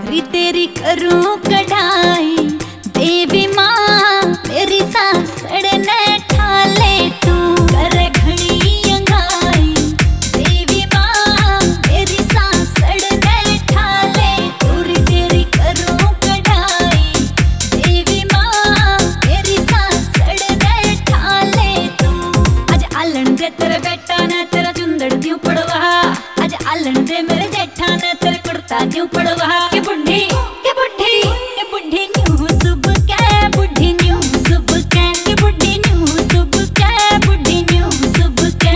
पूरी तेरी करूं कढ़ाई, देवी माँ मेरी सासड़ ने ठाले तू कर घड़ी अंगाई। देवी माँ मेरी सासड़ ने ठाले, पूरी तेरी करूं कढ़ाई, देवी माँ मेरी सासड़ ने ठाले तू। अज आलन दे तेरे बेटा ने तेरा चुंदड़ दियो पड़वा, अज आलन दे मेरे जेठा ने तेरे कुर्ता दियो पड़वा। के बुढ़ी के बुढ़ी के बुढ़ी न्यू सुब के बुढ़ी न्यू सुब के बुढ़ी न्यू सुब के बुढ़ी न्यू सुब के।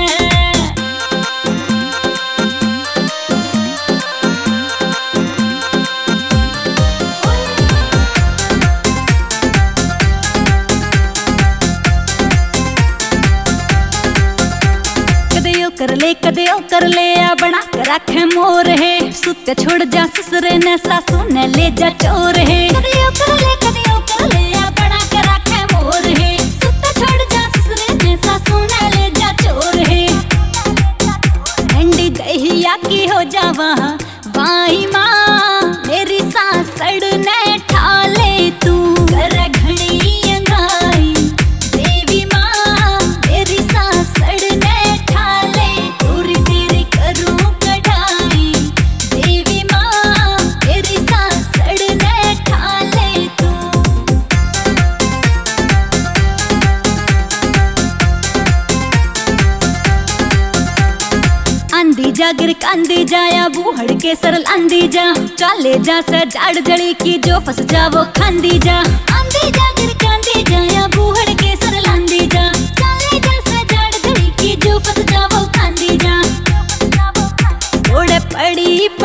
कदे ओ कर ले आ बना कर रखे मोर है, सुते छोड़ जा ससुरे ने सासू ने ले जा चोर है। कदे ओ कर ले आ बना कर रखे मोर है, सुते छोड़ जा ससुरे ने सासू ने ले जा चोर है। ठंडी दहिया की हो जावा वाई माँ मेरी सासड़ ने ठाले तू कर घड़ी अंगाई। देवी माँ मेरी सासड़ ने ठाले, पूरी तेरी करूं कढ़ाई, देवी माँ मेरी सासड़ ने ठाले तू। आंधी जा गिर कांदी जाया बूहड़ के सरल आंदी जा, चाले जा से झाड़ जड़ी की जो फंस जा वो खांदी जा। आंधी जा गिर कांदी जाया बूहड़ के सरल आंदी जा, चाले जा से झाड़ जड़ी की जो फंस जा वो खांदी जा। ओड़े पड़ी